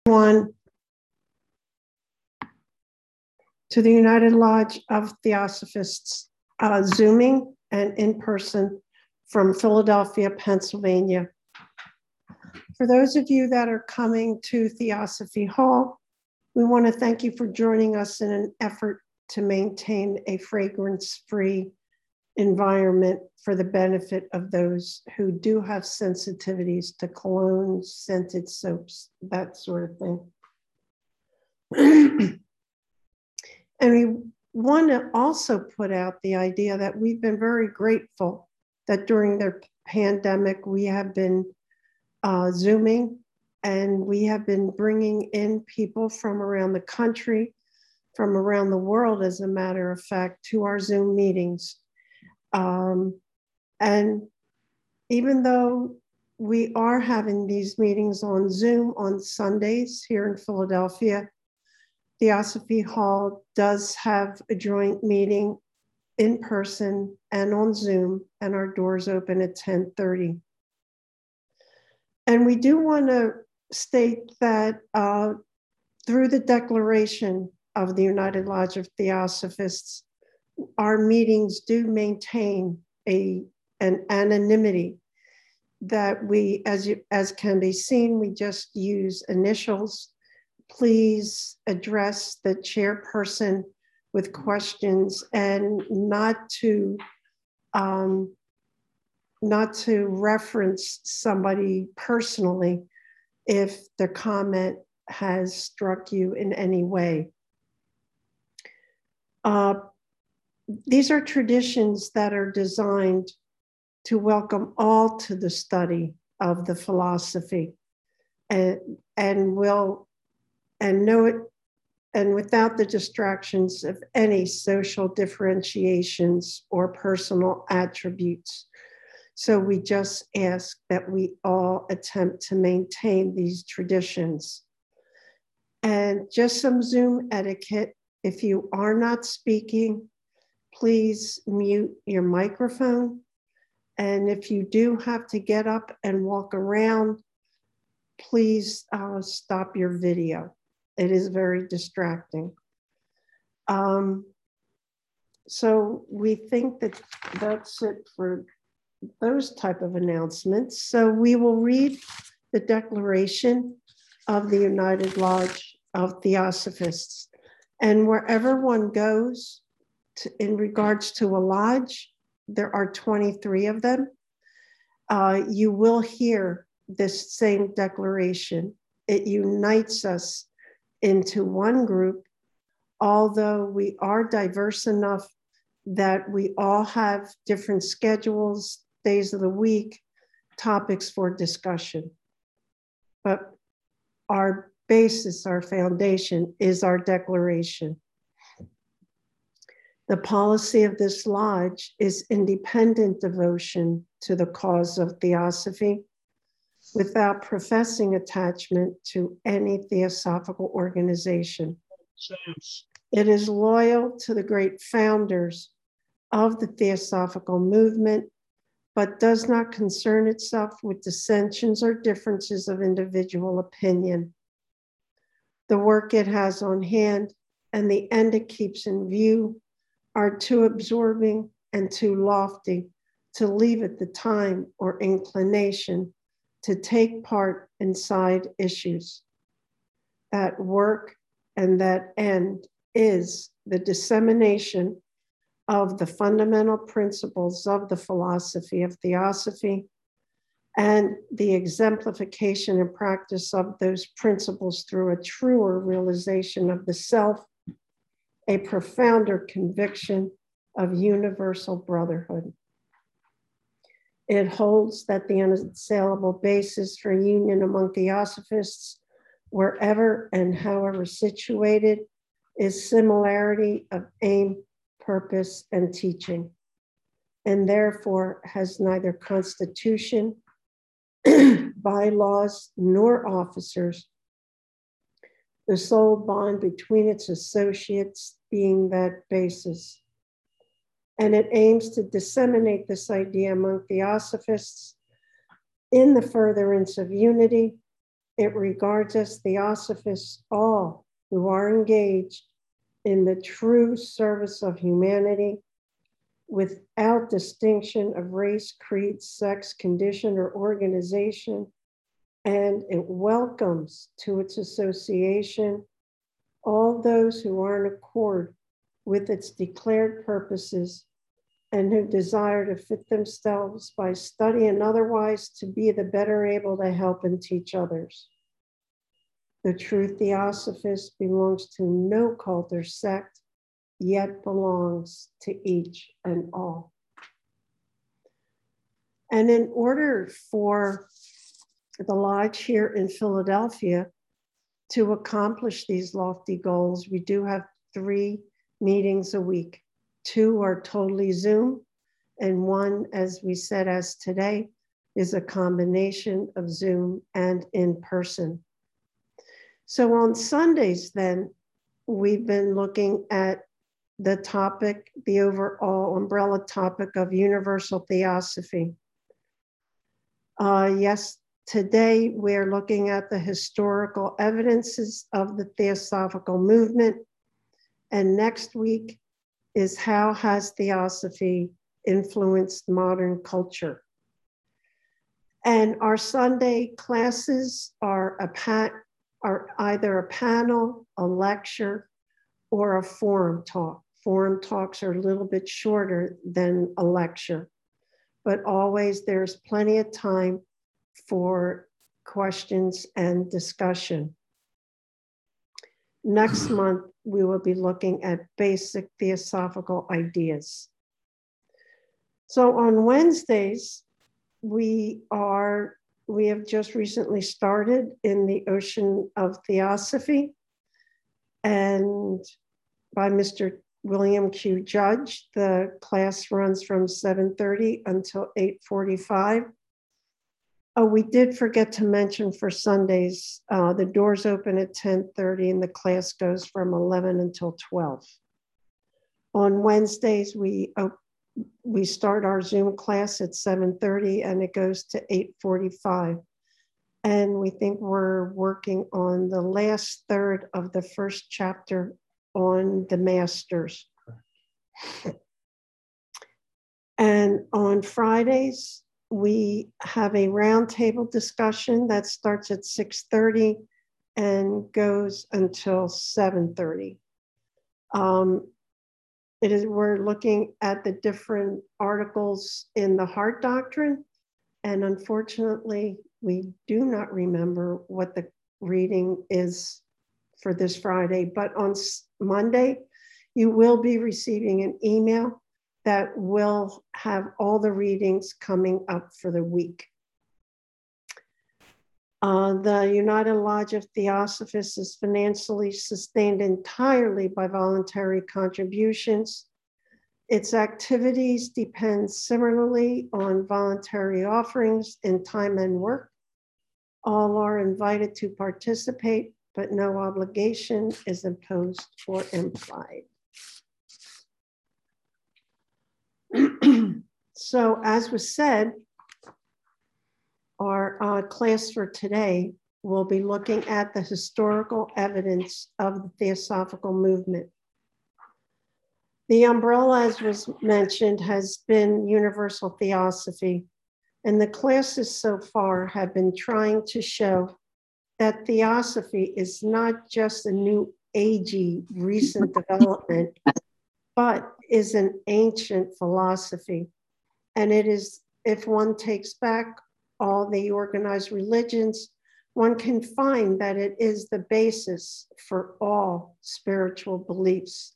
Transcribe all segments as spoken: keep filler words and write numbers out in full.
One to the United Lodge of Theosophists, uh, Zooming and in person from Philadelphia, Pennsylvania. For those of you that are coming to Theosophy Hall, we want to thank you for joining us in an effort to maintain a fragrance-free environment for the benefit of those who do have sensitivities to colognes, scented soaps, that sort of thing. And we want to also put out the idea that we've been very grateful that during the pandemic, we have been uh, Zooming and we have been bringing in people from around the country, from around the world, as a matter of fact, to our Zoom meetings. Um, and even though we are having these meetings on Zoom on Sundays here in Philadelphia, Theosophy Hall does have a joint meeting in person and on Zoom, and our doors open at ten thirty. And we do want to state that uh, through the declaration of the United Lodge of Theosophists, our meetings do maintain a, an anonymity that we, as, you, as can be seen, we just use initials. Please address the chairperson with questions and not to, um, not to reference somebody personally if the comment has struck you in any way. Uh, these are traditions that are designed to welcome all to the study of the philosophy and, and will and know it, and without the distractions of any social differentiations or personal attributes. So we just ask that we all attempt to maintain these traditions. And just some Zoom etiquette: if you are not speaking, please mute your microphone. And if you do have to get up and walk around, please uh, stop your video. It is very distracting. Um, so we think that that's it for those type of announcements. So we will read the declaration of the United Lodge of Theosophists. And wherever one goes to, in regards to a lodge, there are twenty-three of them. Uh, you will hear this same declaration. It unites us into one group, although we are diverse enough that we all have different schedules, days of the week, topics for discussion. But our basis, our foundation is our declaration. The policy of this lodge is independent devotion to the cause of theosophy, without professing attachment to any theosophical organization. It is loyal to the great founders of the theosophical movement, but does not concern itself with dissensions or differences of individual opinion. The work it has on hand and the end it keeps in view are too absorbing and too lofty to leave it the time or inclination to take part in side issues. That work and that end is the dissemination of the fundamental principles of the philosophy of theosophy and the exemplification and practice of those principles through a truer realization of the self, a profounder conviction of universal brotherhood. It holds that the unassailable basis for union among theosophists, wherever and however situated, is similarity of aim, purpose, and teaching, and therefore has neither constitution, bylaws, nor officers, the sole bond between its associates being that basis. And it aims to disseminate this idea among theosophists in the furtherance of unity It regards as theosophists all who are engaged in the true service of humanity without distinction of race, creed, sex, condition, or organization, and it welcomes to its association all those who are in accord with its declared purposes and who desire to fit themselves by study and otherwise to be the better able to help and teach others. The true theosophist belongs to no cult or sect, yet belongs to each and all. And in order for the Lodge here in Philadelphia to accomplish these lofty goals, we do have three meetings a week. Two are totally Zoom, and one, as we said, as today, is a combination of Zoom and in person. So on Sundays then, we've been looking at the topic, the overall umbrella topic of universal theosophy. Uh, yes, today we're looking at the historical evidences of the theosophical movement. And next week is how has theosophy influenced modern culture? And our Sunday classes are, a pa- are either a panel, a lecture, or a forum talk. Forum talks are a little bit shorter than a lecture, but always there's plenty of time for questions and discussion. Next month, we will be looking at basic theosophical ideas. So on Wednesdays, we are, we have just recently started in the Ocean of Theosophy, and by Mister William Q. Judge. The class runs from seven thirty until eight forty-five. Oh, we did forget to mention for Sundays, uh, the doors open at ten thirty and the class goes from eleven until twelve. On Wednesdays, we, uh, we start our Zoom class at seven thirty and it goes to eight forty-five. And we think we're working on the last third of the first chapter on the masters. And on Fridays, we have a roundtable discussion that starts at six thirty and goes until seven thirty. Um, it is, we're looking at the different articles in the Heart Doctrine, and unfortunately, we do not remember what the reading is for this Friday, but on Monday, you will be receiving an email that will have all the readings coming up for the week. Uh, the United Lodge of Theosophists is financially sustained entirely by voluntary contributions. Its activities depend similarly on voluntary offerings in time and work. All are invited to participate, but no obligation is imposed or implied. So as was said, our uh, class for today will be looking at the historical evidence of the Theosophical movement. The umbrella, as was mentioned, has been universal theosophy, and the classes so far have been trying to show that theosophy is not just a new agey recent development, but is an ancient philosophy. And it is, if one takes back all the organized religions, one can find that it is the basis for all spiritual beliefs.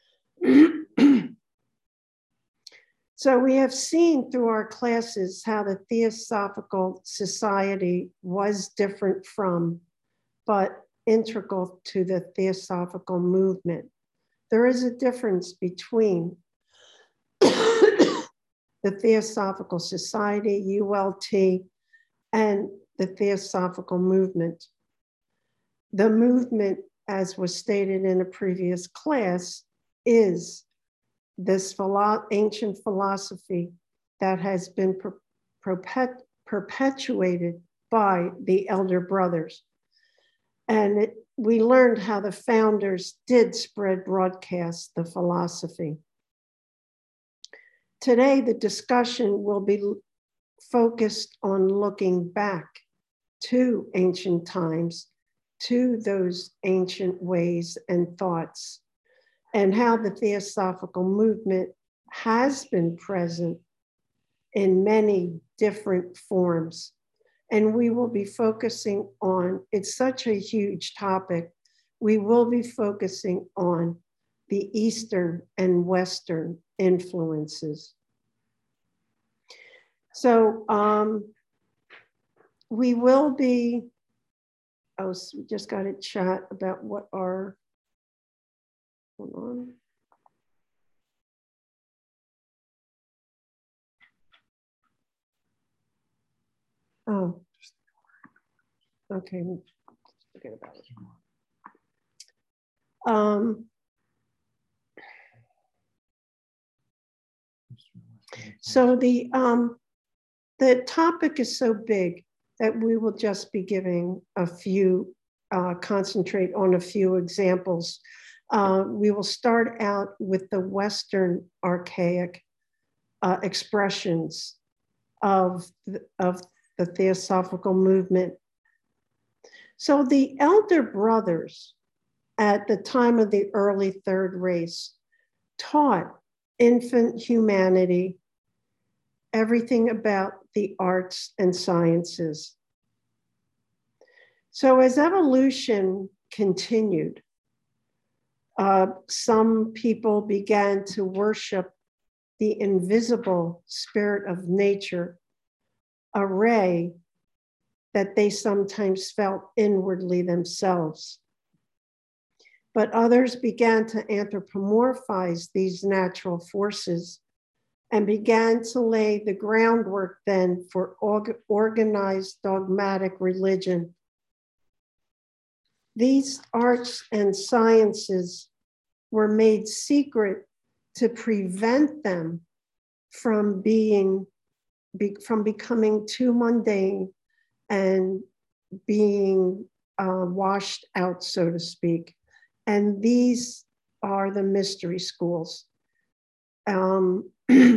So we have seen through our classes how the Theosophical Society was different from, but integral to the Theosophical movement. There is a difference between the Theosophical Society, U L T, and the Theosophical movement. The movement, as was stated in a previous class, is this philo- ancient philosophy that has been per perpet perpetuated by the elder brothers. And it, we learned how the founders did spread broadcast the philosophy. Today, the discussion will be focused on looking back to ancient times, to those ancient ways and thoughts, and how the Theosophical movement has been present in many different forms. And we will be focusing on, it's such a huge topic, we will be focusing on the Eastern and Western influences. So um, we will be, oh, so we just got a chat about what our, hold on. Oh, okay, forget about it. Um, so the, um, the topic is so big that we will just be giving a few, uh, concentrate on a few examples. Uh, we will start out with the Western archaic uh, expressions of the, of the Theosophical movement. So the elder brothers at the time of the early third race taught infant humanity everything about the arts and sciences. So as evolution continued, uh, some people began to worship the invisible spirit of nature, a ray that they sometimes felt inwardly themselves. But others began to anthropomorphize these natural forces and began to lay the groundwork then for org organized dogmatic religion. These arts and sciences were made secret to prevent them from being, be, from becoming too mundane and being uh, washed out, so to speak. And these are the mystery schools. Um,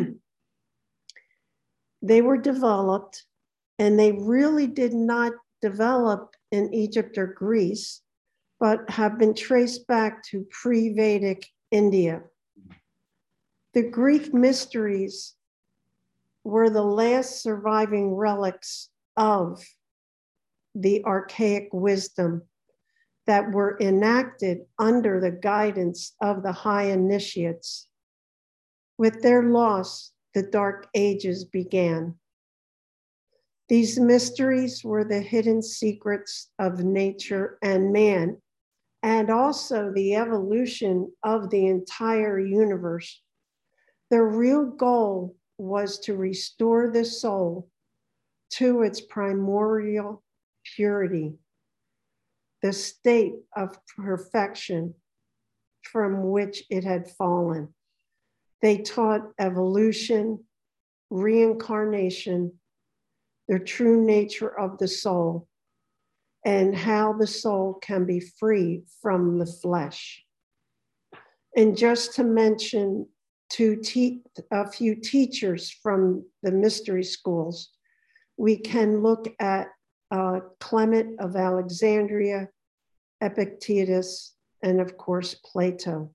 they were developed, and they really did not develop in Egypt or Greece, but have been traced back to pre-Vedic India. The Greek mysteries were the last surviving relics of the archaic wisdom that were enacted under the guidance of the high initiates. With their loss, the Dark Ages began. These mysteries were the hidden secrets of nature and man, and also the evolution of the entire universe. Their real goal was to restore the soul to its primordial purity, the state of perfection from which it had fallen. They taught evolution, reincarnation, the true nature of the soul, and how the soul can be free from the flesh. And just to mention to te- a few teachers from the mystery schools, we can look at uh, Clement of Alexandria, Epictetus, and of course, Plato.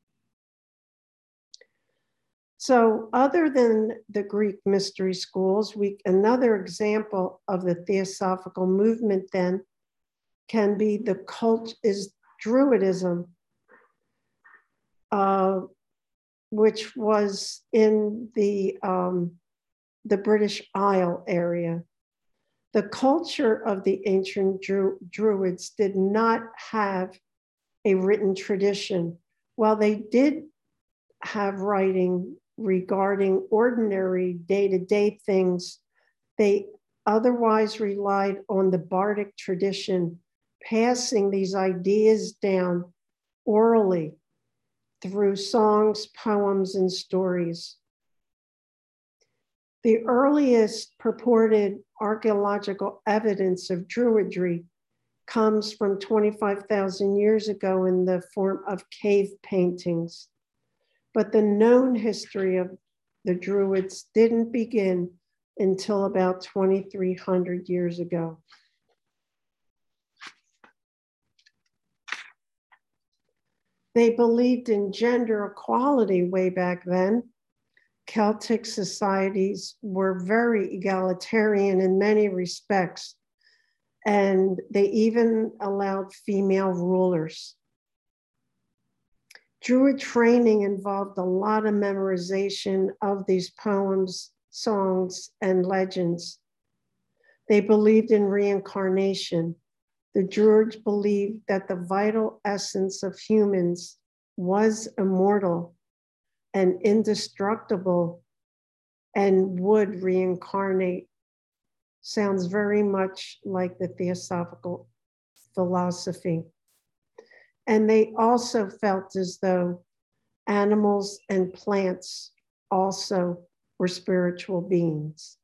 So other than the Greek mystery schools, we, another example of the Theosophical movement then can be the cult is Druidism, uh, which was in the, um, the British Isle area. The culture of the ancient Dru Druids did not have a written tradition. While they did have writing regarding ordinary day-to-day things, they otherwise relied on the bardic tradition, passing these ideas down orally through songs, poems, and stories. The earliest purported archaeological evidence of Druidry comes from twenty-five thousand years ago in the form of cave paintings. But the known history of the Druids didn't begin until about twenty-three hundred years ago. They believed in gender equality way back then. Celtic societies were very egalitarian in many respects, and they even allowed female rulers. Druid training involved a lot of memorization of these poems, songs, and legends. They believed in reincarnation. The Druids believed that the vital essence of humans was immortal and indestructible and would reincarnate. Sounds very much like the Theosophical philosophy. And they also felt as though animals and plants also were spiritual beings.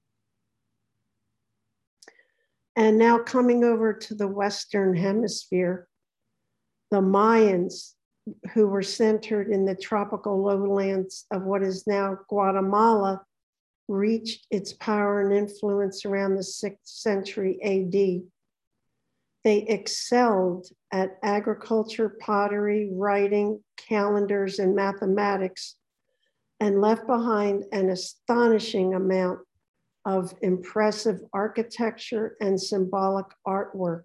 And now coming over to the Western Hemisphere, the Mayans, who were centered in the tropical lowlands of what is now Guatemala, reached its power and influence around the sixth century A D. They excelled at agriculture, pottery, writing, calendars, and mathematics, and left behind an astonishing amount of impressive architecture and symbolic artwork.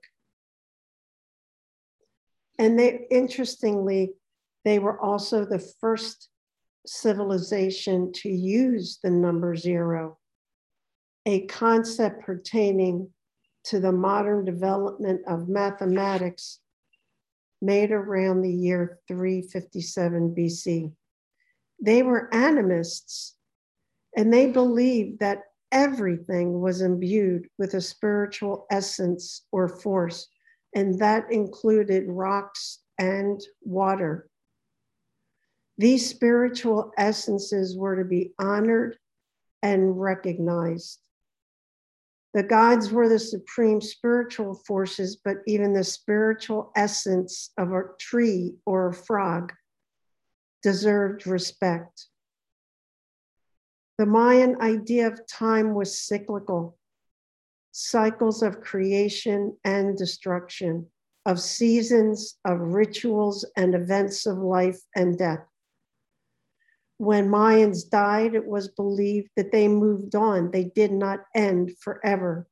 And they, interestingly, they were also the first civilization to use the number zero, a concept pertaining to the modern development of mathematics made around the year three fifty-seven B C. They were animists, and they believed that everything was imbued with a spiritual essence or force, and that included rocks and water. These spiritual essences were to be honored and recognized. The gods were the supreme spiritual forces, but even the spiritual essence of a tree or a frog deserved respect. The Mayan idea of time was cyclical, cycles of creation and destruction, of seasons, of rituals and events of life and death. When Mayans died, it was believed that they moved on. They did not end forever.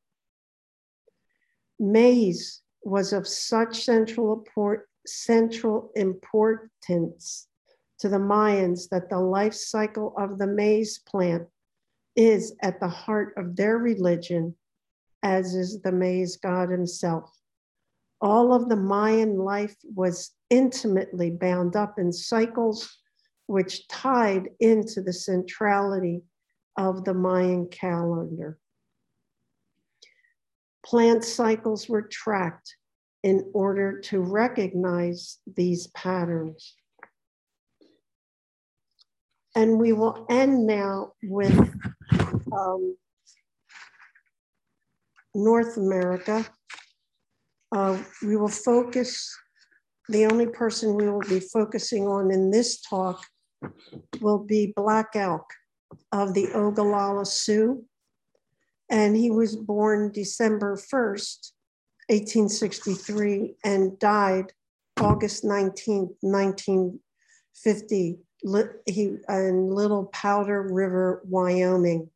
Maize was of such central, central importance to the Mayans that the life cycle of the maize plant is at the heart of their religion, as is the maize god himself. All of the Mayan life was intimately bound up in cycles which tied into the centrality of the Mayan calendar. Plant cycles were tracked in order to recognize these patterns. And we will end now with um, North America. Uh, we will focus, the only person we will be focusing on in this talk will be Black Elk of the Oglala Sioux. And he was born December first, eighteen sixty-three, and died August nineteenth, nineteen fifty, he, in Little Powder River, Wyoming.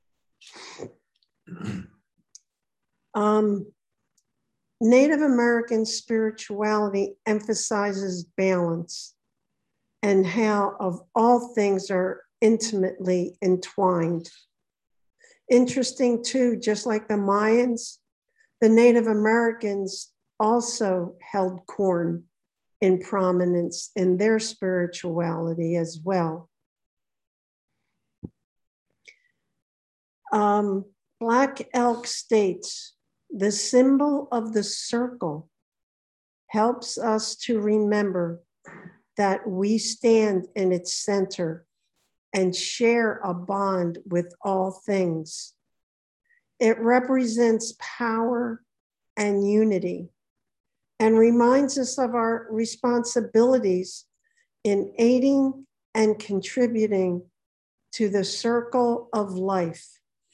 Um, Native American spirituality emphasizes balance and how of all things are intimately entwined. Interesting too, just like the Mayans, the Native Americans also held corn in prominence in their spirituality as well. Um, Black Elk states, the symbol of the circle helps us to remember that we stand in its center and share a bond with all things. It represents power and unity, and reminds us of our responsibilities in aiding and contributing to the circle of life.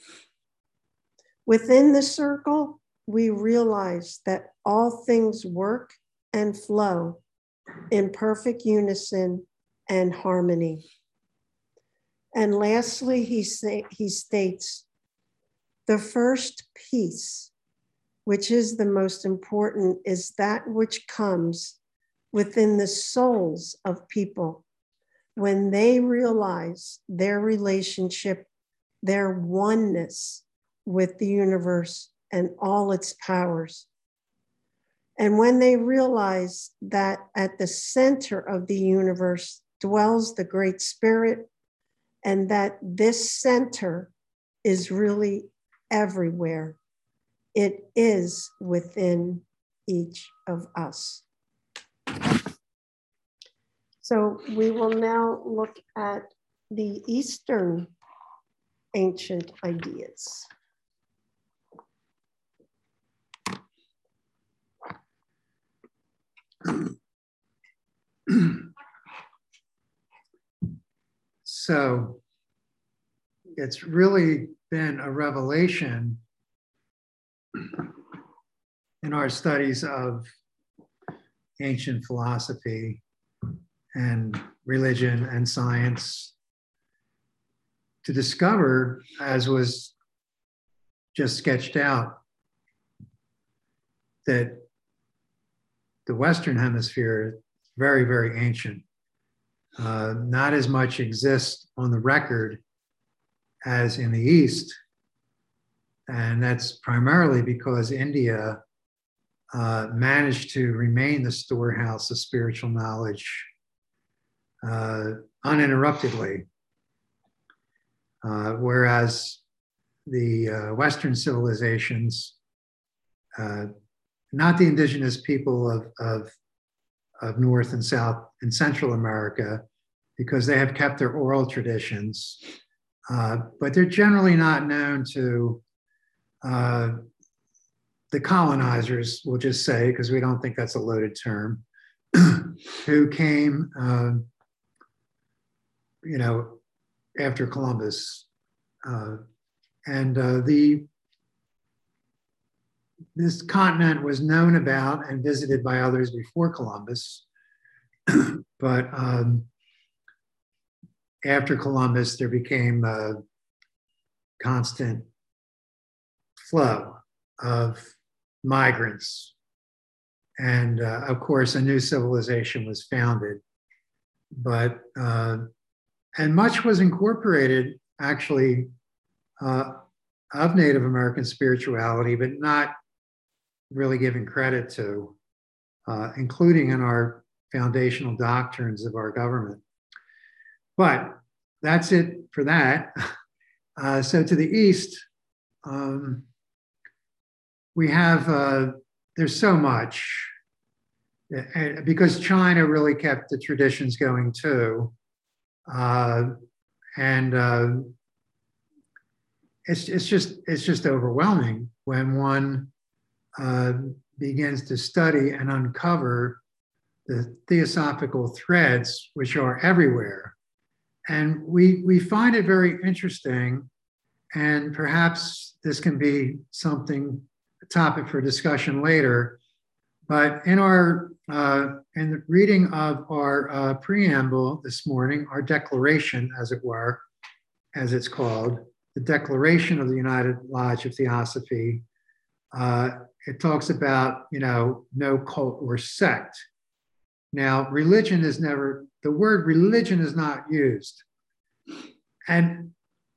Within the circle, we realize that all things work and flow in perfect unison and harmony. And lastly, he, say, he states, the first peace, which is the most important, is that which comes within the souls of people when they realize their relationship, their oneness with the universe and all its powers. And when they realize that at the center of the universe dwells the Great Spirit, and that this center is really everywhere. It is within each of us. So we will now look at the Eastern ancient ideas. So it's really been a revelation in our studies of ancient philosophy and religion and science to discover, as was just sketched out, that the Western Hemisphere is very, very ancient. Uh, not as much exists on the record as in the East. And that's primarily because India uh, managed to remain the storehouse of spiritual knowledge uh, uninterruptedly. Uh, whereas the uh, Western civilizations, uh, not the indigenous people of, of of North and South and Central America, because they have kept their oral traditions, uh, but they're generally not known to uh, the colonizers, we'll just say, because we don't think that's a loaded term, who came, uh, you know, after Columbus. Uh, and uh, the This continent was known about and visited by others before Columbus, but um, after Columbus, there became a constant flow of migrants. And uh, of course, a new civilization was founded. But, uh, and much was incorporated actually uh, of Native American spirituality, but not really given credit to, uh, including in our foundational doctrines of our government. But that's it for that. Uh, so to the east, um, we have, uh, there's so much, uh, because China really kept the traditions going too. Uh, and uh, it's, it's, just, it's just overwhelming when one Uh, begins to study and uncover the theosophical threads which are everywhere. And we, we find it very interesting, and perhaps this can be something, a topic for discussion later, but in our, uh, in the reading of our uh, preamble this morning, our declaration, as it were, as it's called, the Declaration of the United Lodge of Theosophy, uh, it talks about, you know, no cult or sect. Now, religion is never, the word religion is not used. And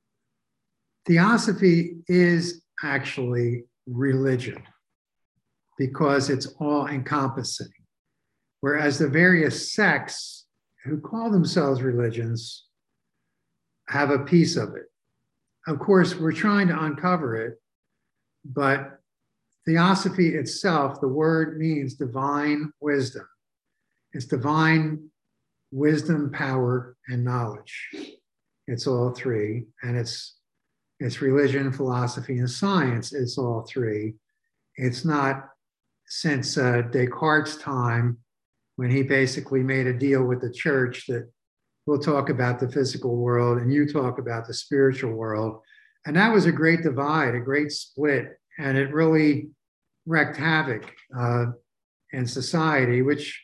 theosophy is actually religion because it's all encompassing. Whereas the various sects who call themselves religions have a piece of it. Of course, we're trying to uncover it, but theosophy itself, the word means divine wisdom. It's divine wisdom, power, and knowledge. It's all three. And it's, it's religion, philosophy, and science. It's all three. It's not since uh, Descartes' time, when he basically made a deal with the church that we'll talk about the physical world and you talk about the spiritual world. And that was a great divide, a great split, and it really wreaked havoc uh, in society, which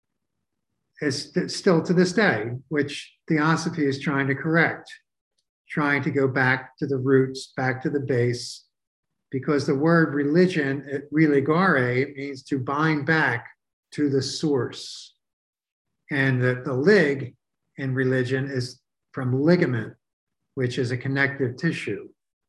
is still to this day, which Theosophy is trying to correct, trying to go back to the roots, back to the base, because the word religion, religare, means to bind back to the source. And the, the lig in religion is from ligament, which is a connective tissue.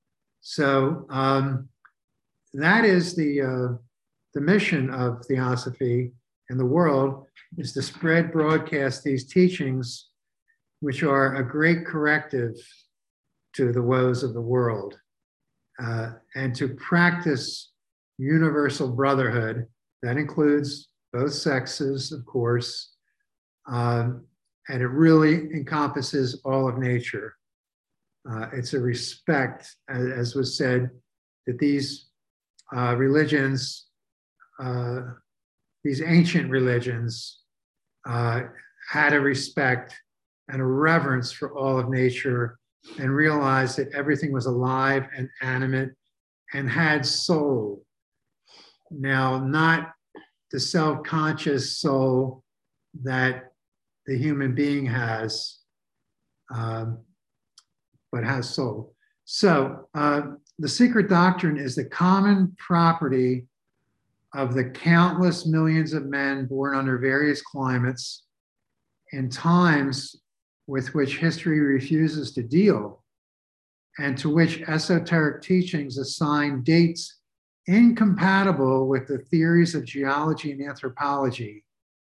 So um, that is the, uh, the mission of Theosophy in the world, is to spread, broadcast these teachings, which are a great corrective to the woes of the world, uh, and to practice universal brotherhood. That includes both sexes, of course, um, and it really encompasses all of nature. Uh, it's a respect, as, as was said, that these uh, religions, uh, these ancient religions, uh, had a respect and a reverence for all of nature, and realized that everything was alive and animate and had soul. Now, not the self-conscious soul that the human being has, um, but has soul. So uh, the secret doctrine is the common property of the countless millions of men born under various climates in times with which history refuses to deal, and to which esoteric teachings assign dates incompatible with the theories of geology and anthropology.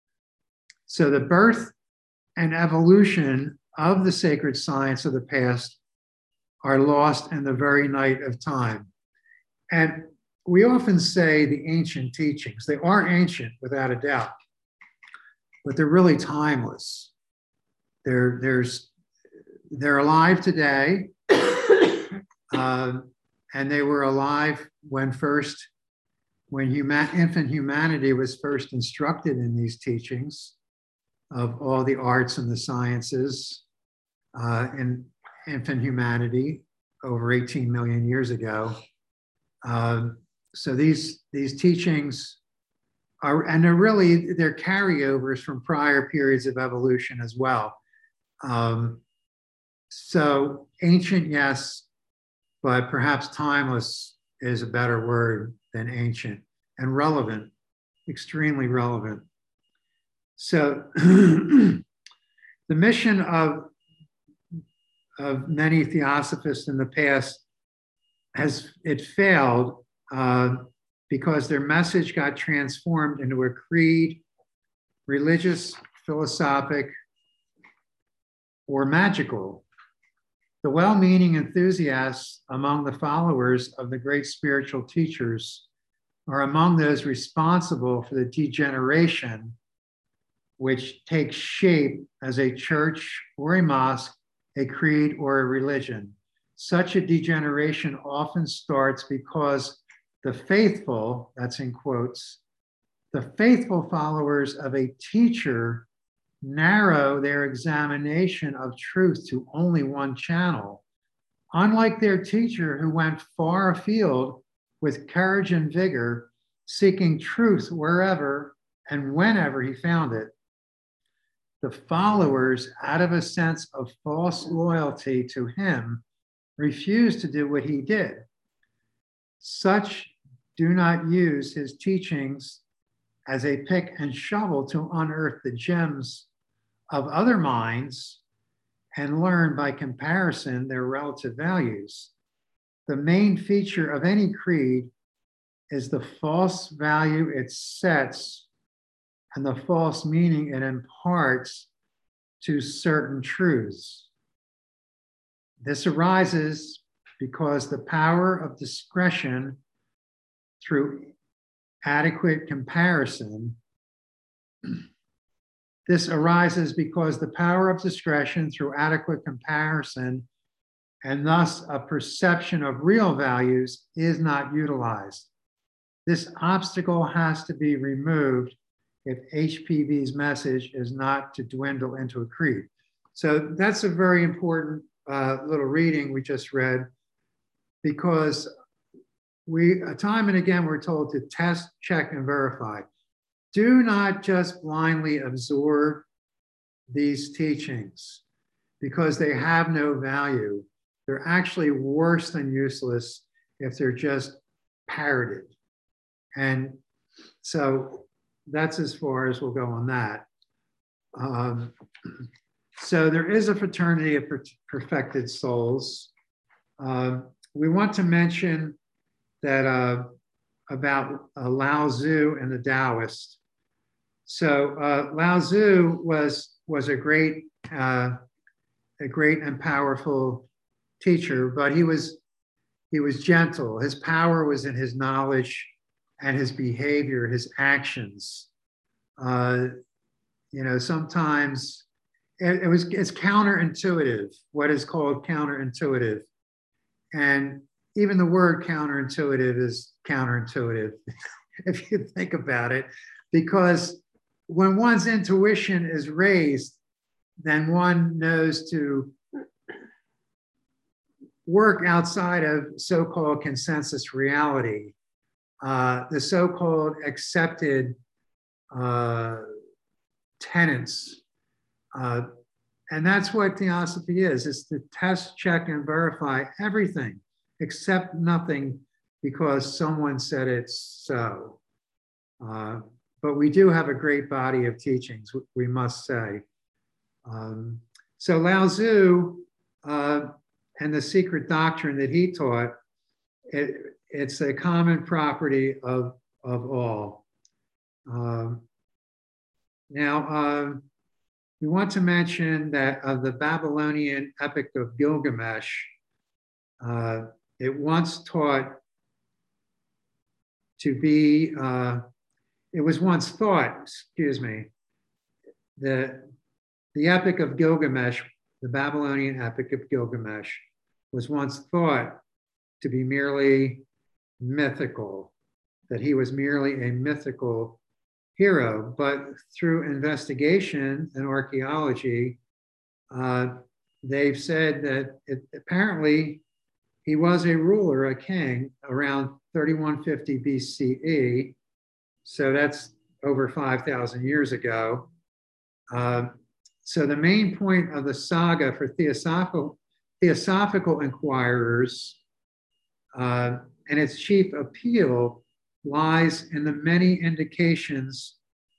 So the birth and evolution of the sacred science of the past are lost in the very night of time. And we often say the ancient teachings. They are ancient, without a doubt, but they're really timeless. They're, there's, they're alive today, uh, and they were alive when first, when human, infant humanity was first instructed in these teachings of all the arts and the sciences uh, in infant humanity over eighteen million years ago. Um, so these, these teachings are, and they're really, they're carryovers from prior periods of evolution as well. Um, so ancient, yes, but perhaps timeless is a better word than ancient, and relevant, extremely relevant. So the mission of, of many theosophists in the past has, it failed uh, because their message got transformed into a creed, religious, philosophic, or magical. The well-meaning enthusiasts among the followers of the great spiritual teachers are among those responsible for the degeneration which takes shape as a church or a mosque, a creed, or a religion. Such a degeneration often starts because the faithful, that's in quotes, the faithful followers of a teacher narrow their examination of truth to only one channel. Unlike their teacher, who went far afield with courage and vigor, seeking truth wherever and whenever he found it, the followers, out of a sense of false loyalty to him, refused to do what he did. Such do not use his teachings as a pick and shovel to unearth the gems of other minds and learn by comparison their relative values. The main feature of any creed is the false value it sets and the false meaning it imparts to certain truths. This arises because the power of discretion through adequate comparison, this arises because the power of discretion through adequate comparison and thus a perception of real values is not utilized. this obstacle has to be removed if H P V's message is not to dwindle into a creed. So that's a very important uh, little reading we just read, because we, time and again, we're told to test, check, and verify. Do not just blindly absorb these teachings because they have no value. They're actually worse than useless if they're just parroted. And so that's as far as we'll go on that. Um, so there is a fraternity of per perfected souls. Uh, we want to mention that uh, about uh, Lao Tzu and the Taoists. So uh, Lao Tzu was, was a great, uh, a great and powerful teacher, but he was, he was gentle. His power was in his knowledge and his behavior, his actions. Uh, you know, sometimes it, it was, it's counterintuitive, what is called counterintuitive. And even the word counterintuitive is counterintuitive, if you think about it, because when one's intuition is raised, then one knows to work outside of so-called consensus reality, uh, the so-called accepted uh, tenets. Uh, and that's what theosophy is. It's to test, check, and verify everything, accept nothing because someone said it's so. Uh, but we do have a great body of teachings, we must say. Um, so Lao Tzu uh, and the secret doctrine that he taught, it, it's a common property of, of all. Um, now, um, we want to mention that of the Babylonian epic of Gilgamesh, uh, it once taught to be, uh, it was once thought, excuse me, the, the epic of Gilgamesh, the Babylonian epic of Gilgamesh, was once thought to be merely mythical, that he was merely a mythical hero. But through investigation and archaeology, uh, they've said that it, apparently he was a ruler, a king, around thirty-one fifty B C E. So that's over five thousand years ago. Uh, so the main point of the saga for theosophical, theosophical inquirers uh, and its chief appeal lies in the many indications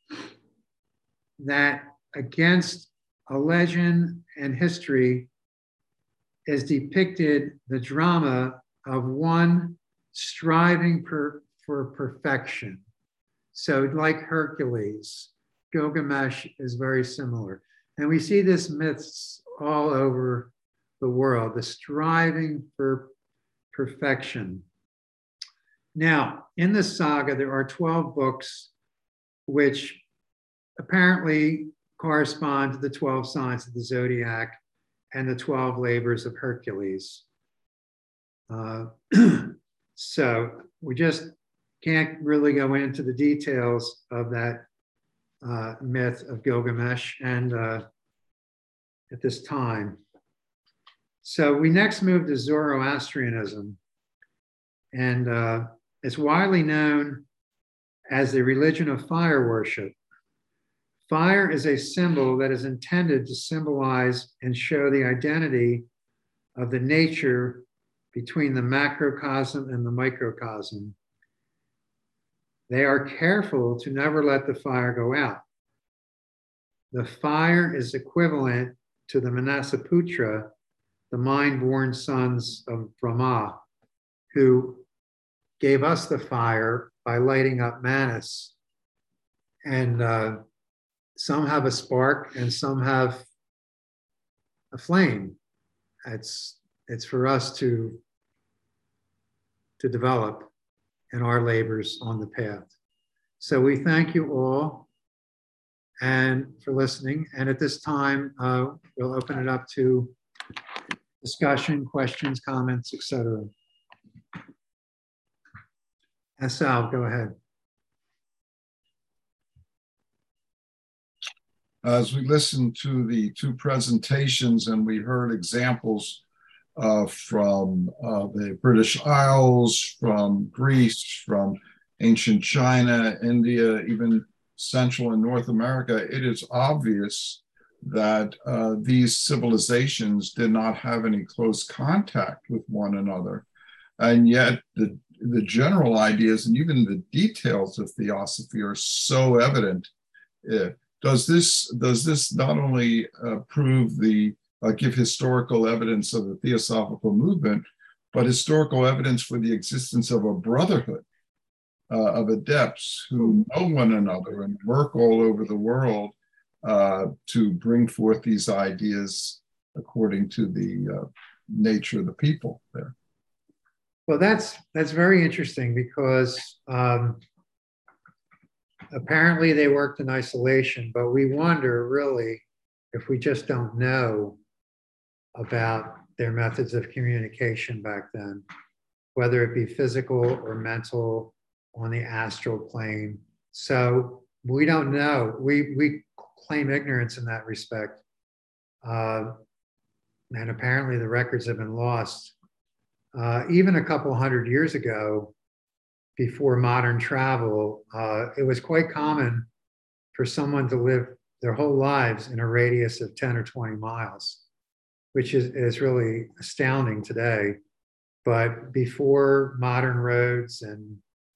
that against a legend and history is depicted the drama of one striving per, for perfection. So like Hercules, Gilgamesh is very similar. And we see this myths all over the world, the striving for perfection. Now, in the saga, there are twelve books which apparently correspond to the twelve signs of the zodiac and the twelve labors of Hercules. Uh, so we just can't really go into the details of that uh, myth of Gilgamesh and uh, at this time. So we next move to Zoroastrianism, and uh, it's widely known as the religion of fire worship. Fire is a symbol that is intended to symbolize and show the identity of the nature between the macrocosm and the microcosm. They are careful to never let the fire go out. The fire is equivalent to the Manasaputra, the mind-born sons of Brahma, who gave us the fire by lighting up Manas. And uh, some have a spark and some have a flame. It's, it's for us to, to develop in our labors on the path. So we thank you all and for listening. And at this time, uh, we'll open it up to discussion, questions, comments, et cetera. Sal, go ahead. As we listened to the two presentations and we heard examples uh, from uh, the British Isles, from Greece, from ancient China, India, even Central and North America, it is obvious that uh, these civilizations did not have any close contact with one another. And yet the, the general ideas and even the details of theosophy are so evident. Uh, does this, does this not only uh, prove the, uh, give historical evidence of the theosophical movement, but historical evidence for the existence of a brotherhood uh, of adepts who know one another and work all over the world uh, to bring forth these ideas according to the uh, nature of the people there? Well, that's that's very interesting because um, apparently they worked in isolation, but we wonder really if we just don't know about their methods of communication back then, whether it be physical or mental on the astral plane. So we don't know. We, we claim ignorance in that respect. Uh, and apparently the records have been lost. Uh, even a couple hundred years ago, before modern travel, uh, it was quite common for someone to live their whole lives in a radius of ten or twenty miles, which is, is really astounding today. But before modern roads and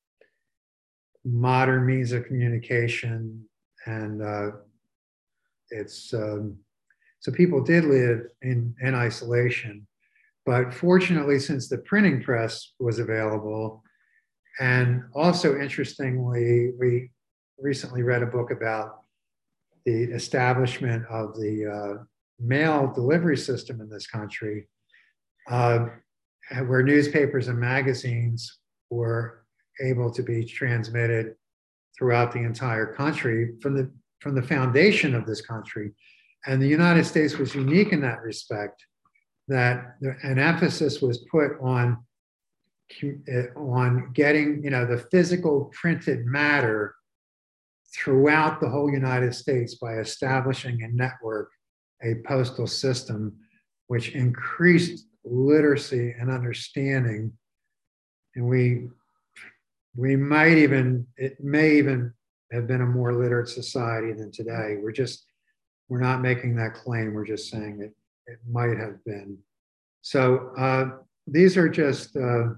modern means of communication, and uh, it's, um, so people did live in, in isolation. But fortunately, since the printing press was available, and also interestingly, we recently read a book about the establishment of the uh, mail delivery system in this country, uh, where newspapers and magazines were able to be transmitted throughout the entire country from the, from the foundation of this country. And the United States was unique in that respect, that an emphasis was put on, on getting, you know, the physical printed matter throughout the whole United States by establishing a network, a postal system, which increased literacy and understanding. And we, we might even, it may even have been a more literate society than today. We're just, we're not making that claim. We're just saying it, it might have been. So uh, these are just uh,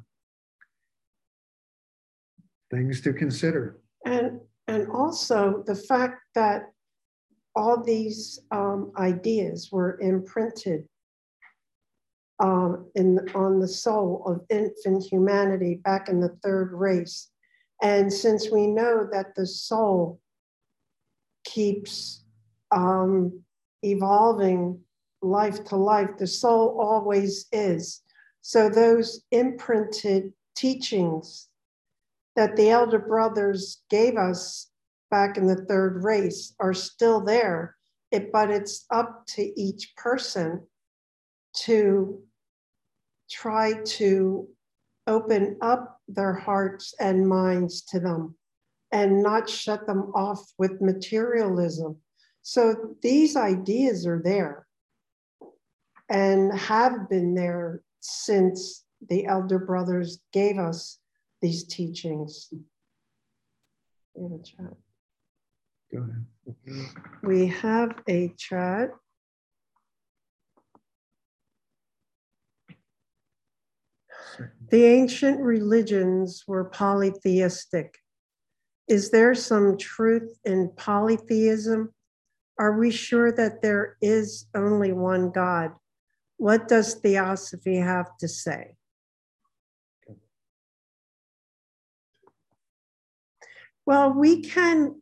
things to consider. And, and also the fact that all these um, ideas were imprinted um, in, on the soul of infant humanity back in the third race. And since we know that the soul keeps um, evolving life to life, the soul always is. So those imprinted teachings that the elder brothers gave us back in the third race are still there, it, but it's up to each person to try to open up their hearts and minds to them and not shut them off with materialism. So these ideas are there and have been there since the elder brothers gave us these teachings. We have a chat. Go ahead. We have a chat. The ancient religions were polytheistic. Is there some truth in polytheism? Are we sure that there is only one God? What does theosophy have to say? Well, we can,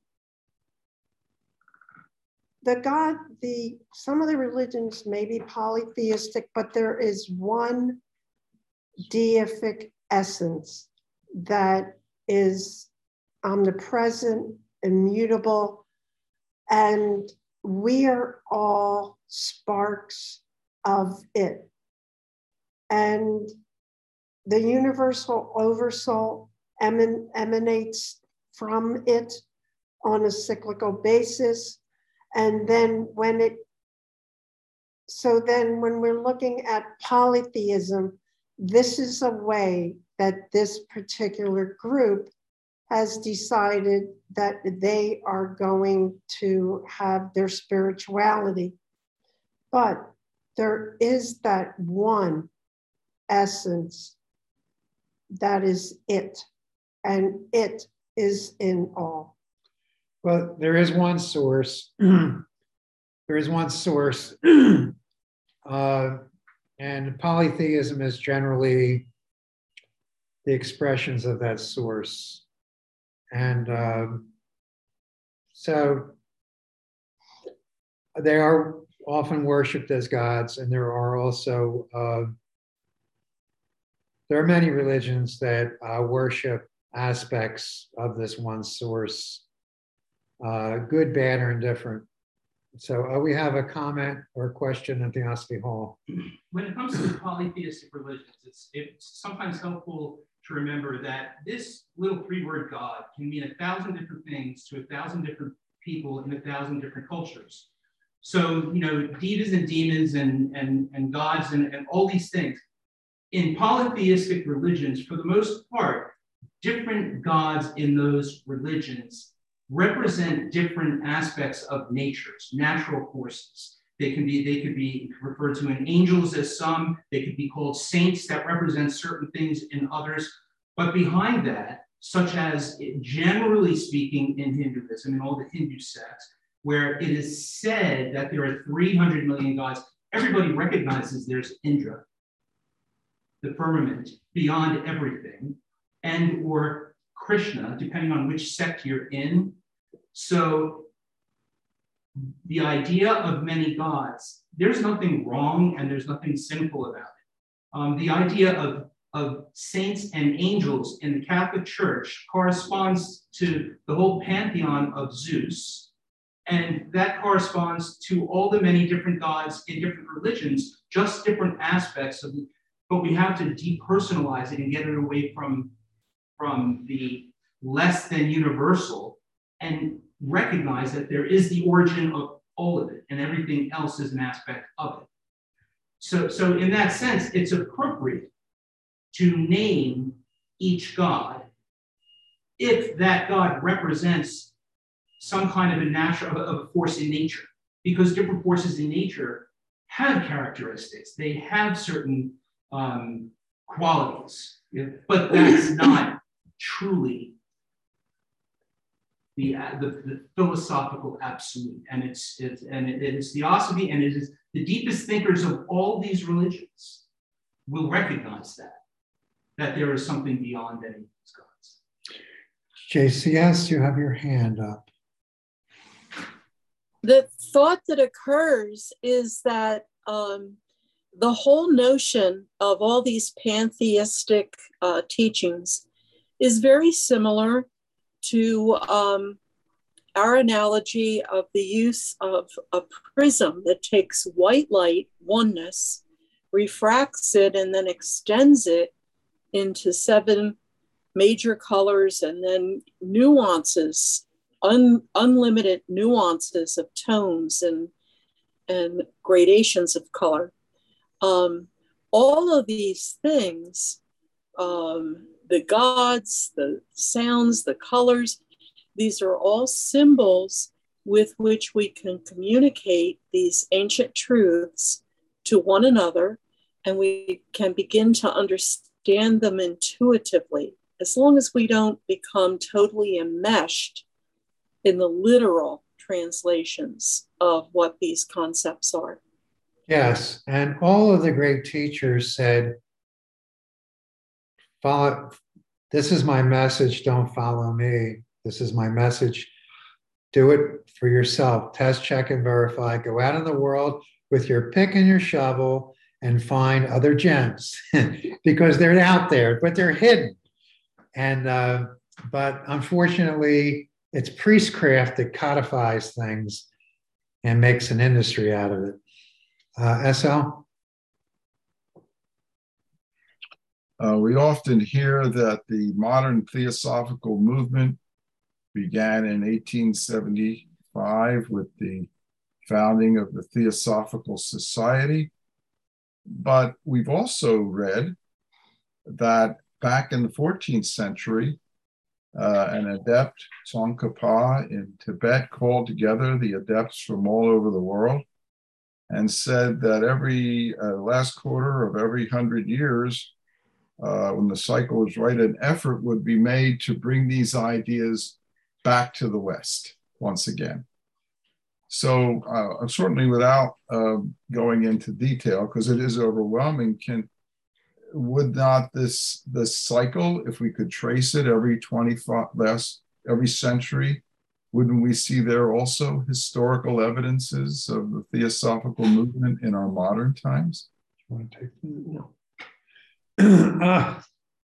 the God, the, some of the religions may be polytheistic, but there is one deific essence that is omnipresent, immutable, and we are all sparks of it. And the universal oversoul eman emanates from it on a cyclical basis. And then when it, so then when we're looking at polytheism, this is a way that this particular group has decided that they are going to have their spirituality. But there is that one essence that is it, and it is in all. Well, there is one source. There is one source. uh, and polytheism is generally the expressions of that source. And um, so they are often worshipped as gods, and there are also, uh, there are many religions that uh, worship aspects of this one source, uh, good, bad, or indifferent. So uh, we have a comment or a question at Theosophy Hall. When it comes to polytheistic religions, it's, it's sometimes helpful to remember that this little three-word God can mean a thousand different things to a thousand different people in a thousand different cultures. So, you know, divas and demons and, and, and gods and, and all these things. In polytheistic religions, for the most part, different gods in those religions represent different aspects of natures, natural forces. They can be, they could be referred to in angels as some, they could be called saints that represent certain things in others. But behind that, such as generally speaking in Hinduism and all the Hindu sects, where it is said that there are three hundred million gods, everybody recognizes there's Indra, the firmament, beyond everything, and or Krishna, depending on which sect you're in. So the idea of many gods, there's nothing wrong and there's nothing sinful about it. Um, the idea of, of saints and angels in the Catholic Church corresponds to the whole pantheon of Zeus. And that corresponds to all the many different gods in different religions, just different aspects of it. But we have to depersonalize it and get it away from, from the less than universal and recognize that there is the origin of all of it and everything else is an aspect of it. So, so in that sense, it's appropriate to name each god if that god represents some kind of a natural, of a force in nature, because different forces in nature have characteristics. They have certain um, qualities, but that's not truly the, the, the philosophical absolute. And it's, it's and it, it is theosophy, and it is the deepest thinkers of all these religions will recognize that, that there is something beyond any of these gods. J C S, you have your hand up. The thought that occurs is that um, the whole notion of all these pantheistic uh, teachings is very similar to um, our analogy of the use of a prism that takes white light, oneness, refracts it, and then extends it into seven major colors and then nuances, un, unlimited nuances of tones and, and gradations of color. Um, all of these things, um, the gods, the sounds, the colors, these are all symbols with which we can communicate these ancient truths to one another, and we can begin to understand them intuitively, as long as we don't become totally enmeshed in the literal translations of what these concepts are. Yes, and all of the great teachers said, follow, this is my message, don't follow me. This is my message. Do it for yourself. Test, check, and verify. Go out in the world with your pick and your shovel and find other gems because they're out there, but they're hidden. And, uh, but unfortunately, it's priestcraft that codifies things and makes an industry out of it. Uh, S L? Uh, we often hear that the modern theosophical movement began in eighteen seventy-five with the founding of the Theosophical Society. But we've also read that back in the fourteenth century, uh, an adept, Tsongkhapa in Tibet, called together the adepts from all over the world and said that every uh, last quarter of every hundred years, uh, when the cycle was right, an effort would be made to bring these ideas back to the West once again. So uh, certainly without uh, going into detail, because it is overwhelming, can would not this this cycle, if we could trace it every twenty-five last every century, wouldn't we see there also historical evidences of the theosophical movement in our modern times? You want to take that? No. uh,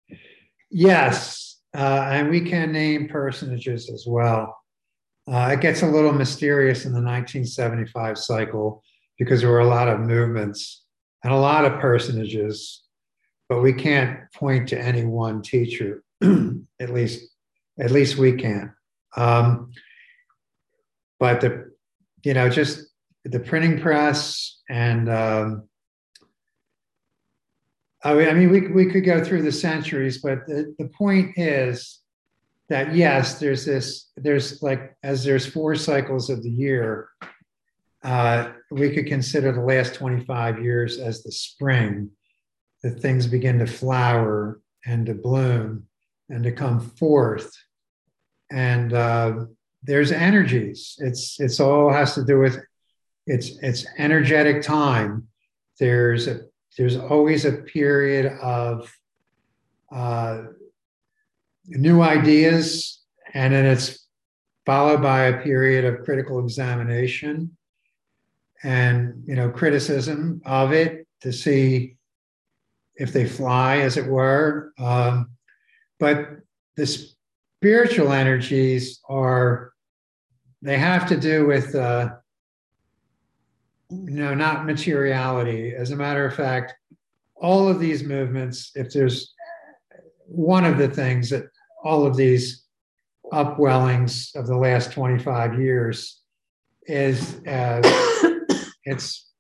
yes, uh, and we can name personages as well. Uh, it gets a little mysterious in the nineteen seventy-five cycle because there were a lot of movements and a lot of personages, but we can't point to any one teacher. at least, at least we can't. Um, but the, you know, just the printing press and um, I mean, I mean, we we could go through the centuries, but the, the point is that yes, there's this, there's like, as there's four cycles of the year, uh, we could consider the last twenty-five years as the spring, that things begin to flower and to bloom and to come forth. And uh, there's energies. It's, it's all has to do with, it's, it's energetic time. There's a, there's always a period of uh, new ideas, and then it's followed by a period of critical examination and, you know, criticism of it to see if they fly, as it were. Um, but the spiritual energies are, they have to do with, uh, you know, not materiality. As a matter of fact, all of these movements, if there's one of the things that all of these upwellings of the last twenty-five years is uh, it's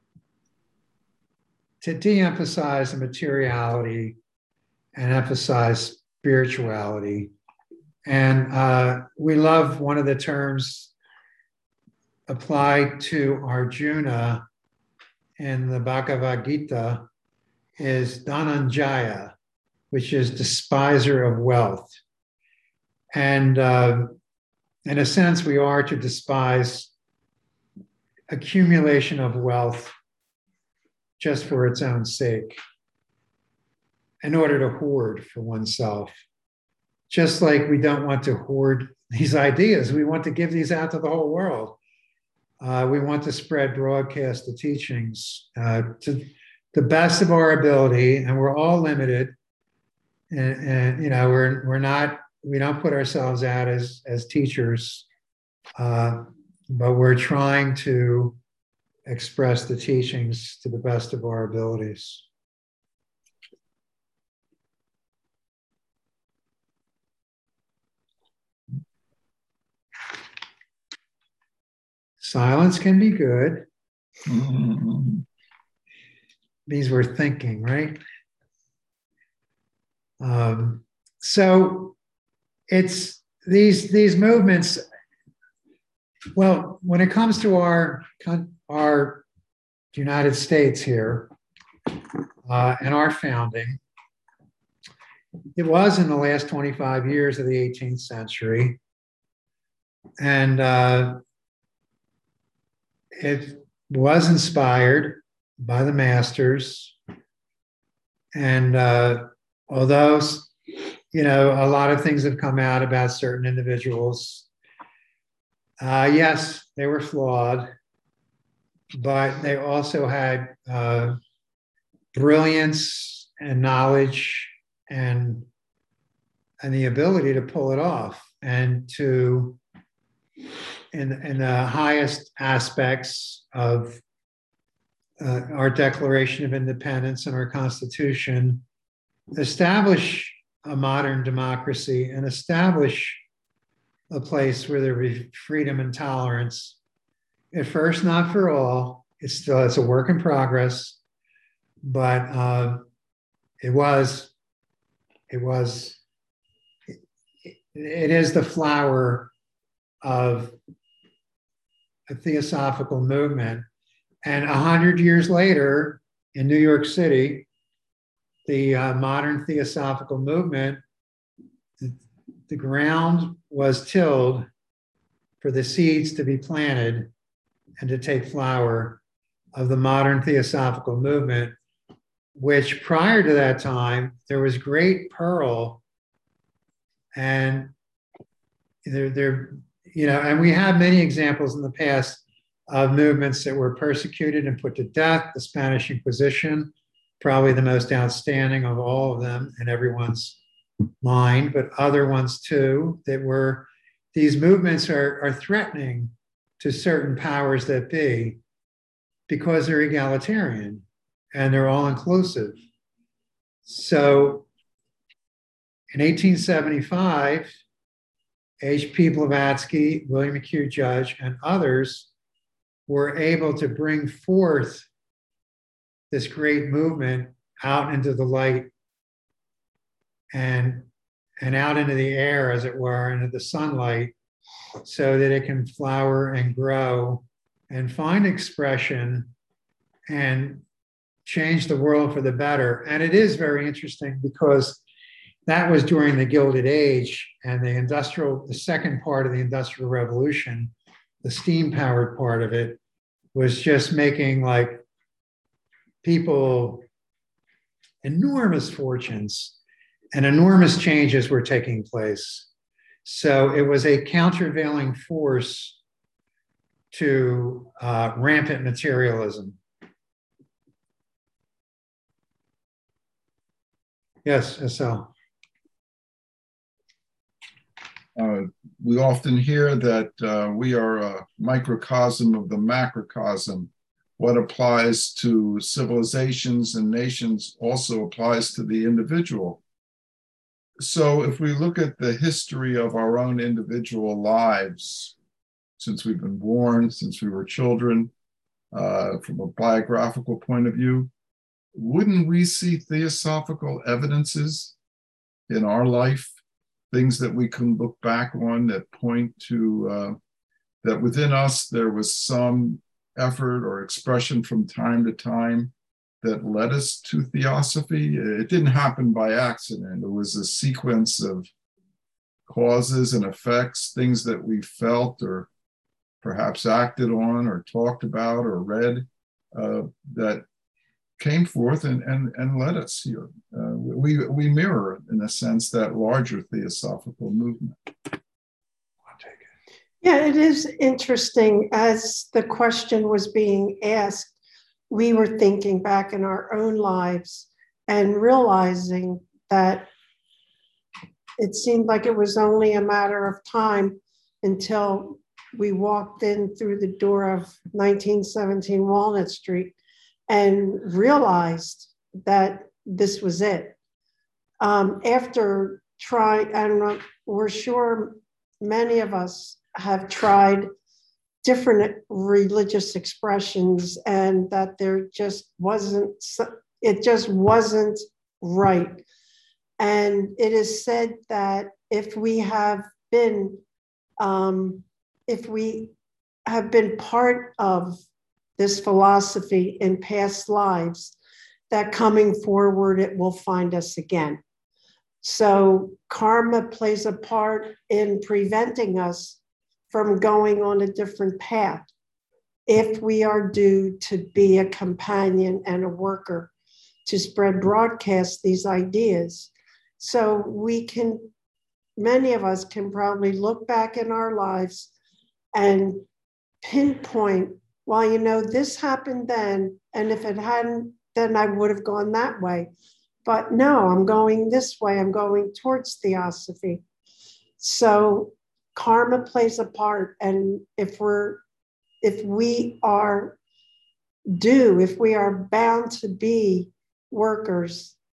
to de-emphasize the materiality and emphasize spirituality. And uh, we love one of the terms applied to Arjuna in the Bhagavad Gita is Dhananjaya, which is despiser of wealth. And uh, in a sense, we are to despise accumulation of wealth just for its own sake, in order to hoard for oneself. Just like we don't want to hoard these ideas, we want to give these out to the whole world. Uh, we want to spread, broadcast the teachings uh, to the best of our ability, and we're all limited. And, and you know, we're we're not, we don't put ourselves out as as teachers, uh, but we're trying to express the teachings to the best of our abilities. Silence can be good. Mm-hmm. Means we're thinking, right? Um, so it's these these movements. Well, when it comes to our our United States here uh, and our founding, it was in the last twenty-five years of the eighteenth century, and uh, it was inspired by the masters. And uh, although, you know, a lot of things have come out about certain individuals, uh, yes, they were flawed, but they also had uh, brilliance and knowledge and, and the ability to pull it off and to, in, in the highest aspects of uh, our Declaration of Independence and our Constitution, establish a modern democracy and establish a place where there be freedom and tolerance. At first, not for all. It's still it's a work in progress, but uh, it was it was it, it is the flower of a theosophical movement. And a hundred years later, in New York City, the uh, modern theosophical movement, the, the ground was tilled for the seeds to be planted and to take flower of the modern theosophical movement, which prior to that time, there was great peril and there, there, you know, and we have many examples in the past of movements that were persecuted and put to death. The Spanish Inquisition, probably the most outstanding of all of them in everyone's mind, but other ones too, that were, these movements are, are threatening to certain powers that be because they're egalitarian and they're all inclusive. So in eighteen seventy-five, H P Blavatsky, William McHugh Judge, and others were able to bring forth this great movement out into the light and, and out into the air, as it were, into the sunlight, so that it can flower and grow and find expression and change the world for the better. And it is very interesting because that was during the Gilded Age and the industrial, the second part of the Industrial Revolution, the steam-powered part of it, was just making like people enormous fortunes and enormous changes were taking place. So it was a countervailing force to uh, rampant materialism. Yes, S L. Uh, we often hear that uh, we are a microcosm of the macrocosm. What applies to civilizations and nations also applies to the individual. So if we look at the history of our own individual lives, since we've been born, since we were children, uh, from a biographical point of view, wouldn't we see theosophical evidences in our life? Things that we can look back on that point to uh, that within us there was some effort or expression from time to time that led us to theosophy. It didn't happen by accident. It was a sequence of causes and effects, things that we felt or perhaps acted on or talked about or read uh, that came forth and, and, and led us here. Uh, we, we mirror, in a sense, that larger theosophical movement. Yeah, it is interesting. As the question was being asked, we were thinking back in our own lives and realizing that it seemed like it was only a matter of time until we walked in through the door of nineteen seventeen Walnut Street and realized that this was it. Um, after trying, and we're sure many of us have tried different religious expressions and that there just wasn't, it just wasn't right. And it is said that if we have been, um, if we have been part of this philosophy in past lives, that coming forward, it will find us again. So karma plays a part in preventing us from going on a different path if we are due to be a companion and a worker to spread, broadcast these ideas. So we can, many of us can probably look back in our lives and pinpoint, well, you know, this happened then, and if it hadn't, then I would have gone that way. But no, I'm going this way. I'm going towards theosophy. So karma plays a part. And if we're, if we are due, if we are bound to be workers,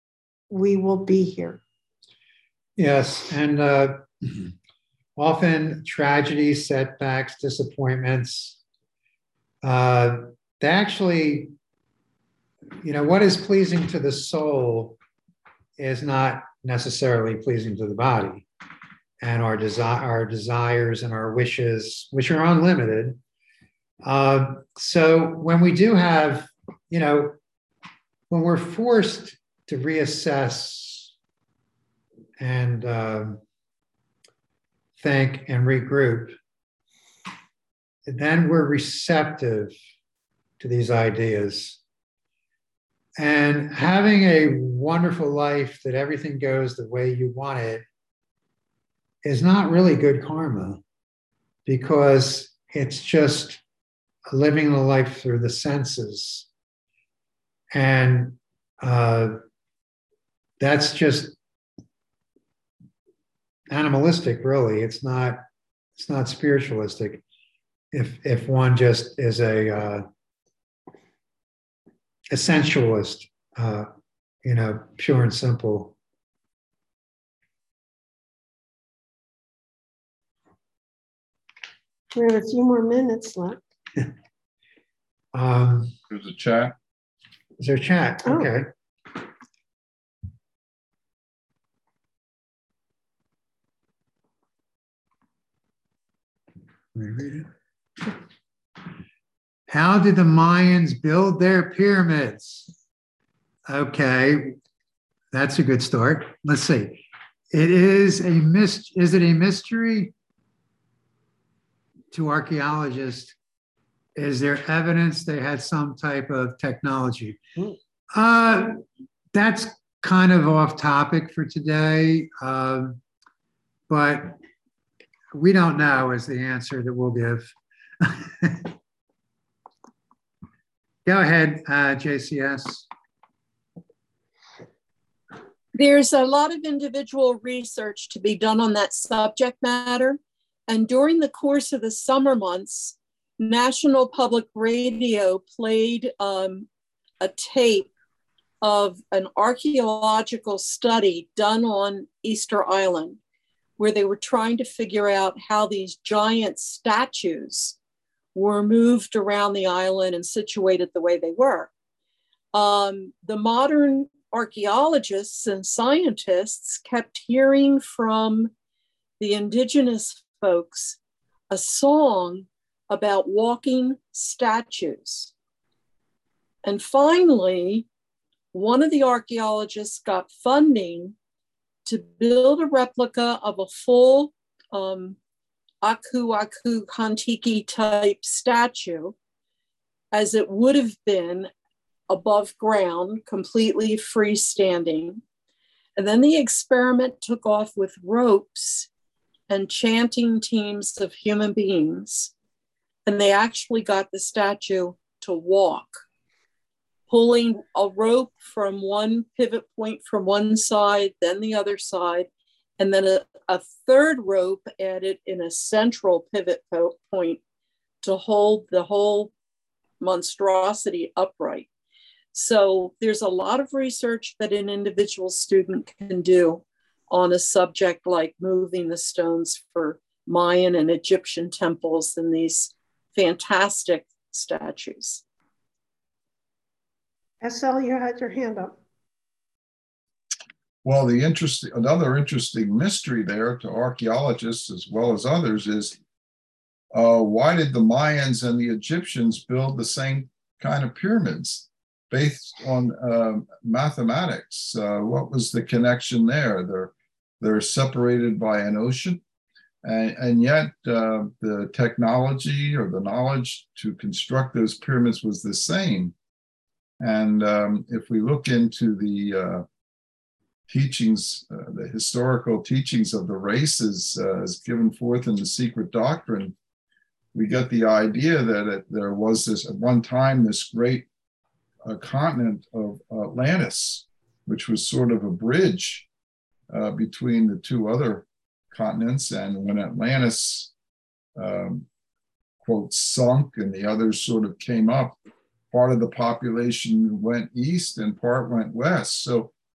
we will be here. Yes, and uh, often tragedies, setbacks, disappointments, uh, they actually, you know, what is pleasing to the soul is not necessarily pleasing to the body. And our, desi- our desires and our wishes, which are unlimited. Uh, so when we do have, you know, when we're forced to reassess and uh, think and regroup, then we're receptive to these ideas. And having a wonderful life that everything goes the way you want it is not really good karma, because it's just living the life through the senses. And uh, that's just animalistic, really. It's not, it's not spiritualistic. If, if one just is a, uh, a sensualist, uh, you know, pure and simple. We have a few more minutes left. um, There's a chat. Is there a chat? Oh. Okay. Let me read it. How did the Mayans build their pyramids? Okay, that's a good start. Let's see. It is a myst- Is it a mystery to archaeologists? Is there evidence they had some type of technology? Uh, that's kind of off topic for today, um, but we don't know is the answer that we'll give. Go ahead, uh, J C S. There's a lot of individual research to be done on that subject matter. And during the course of the summer months, National Public Radio played um, a tape of an archaeological study done on Easter Island, where they were trying to figure out how these giant statues were moved around the island and situated the way they were. Um, the modern archaeologists and scientists kept hearing from the indigenous folks a song about walking statues. And finally, one of the archaeologists got funding to build a replica of a full um, Aku Aku Kantiki type statue, as it would have been above ground, completely freestanding. And then the experiment took off with ropes and chanting teams of human beings. And they actually got the statue to walk, pulling a rope from one pivot point from one side, then the other side, and then a, a third rope added in a central pivot po- point to hold the whole monstrosity upright. So there's a lot of research that an individual student can do on a subject like moving the stones for Mayan and Egyptian temples and these fantastic statues. S L, you had your hand up. Well, the interesting, another interesting mystery there to archaeologists as well as others is uh, why did the Mayans and the Egyptians build the same kind of pyramids based on uh, mathematics? Uh, what was the connection there? They're they're separated by an ocean, and, and yet uh, the technology or the knowledge to construct those pyramids was the same. And um, if we look into the uh, teachings, uh, the historical teachings of the races uh, as given forth in the Secret Doctrine, we get the idea that it, there was this, at one time, this great uh, continent of Atlantis, which was sort of a bridge uh, between the two other continents. And when Atlantis, um, quote, sunk and the others sort of came up, part of the population went east and part went west. So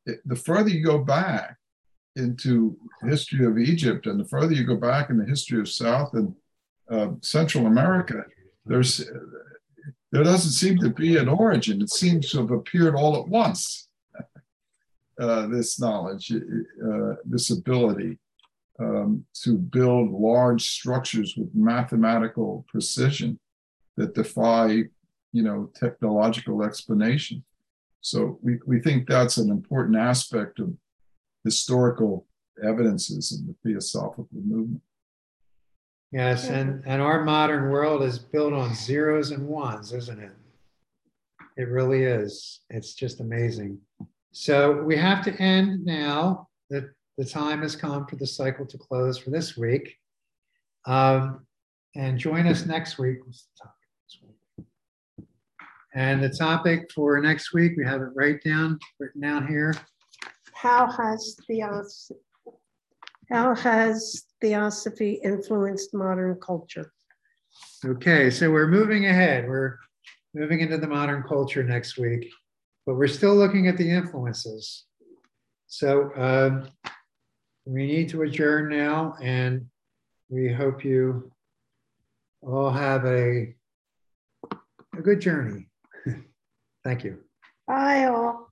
it, the further you go back into history of Egypt, and the further you go back in the history of South and uh, Central America, there's there doesn't seem to be an origin. It seems to have appeared all at once. uh, this knowledge, uh, this ability um, to build large structures with mathematical precision that defy, you know, technological explanation. So we, we think that's an important aspect of historical evidences in the Theosophical movement. Yes, and, and our modern world is built on zeros and ones, isn't it? It really is. It's just amazing. So we have to end now. The, the time has come for the cycle to close for this week. Um, and join us next week. What's the topic this week? And the topic for next week, we have it right down, written down here. How has theos how has theosophy influenced modern culture? Okay, so we're moving ahead. We're moving into the modern culture next week, but we're still looking at the influences. So um, we need to adjourn now, and we hope you all have a, a good journey. Thank you. Bye all.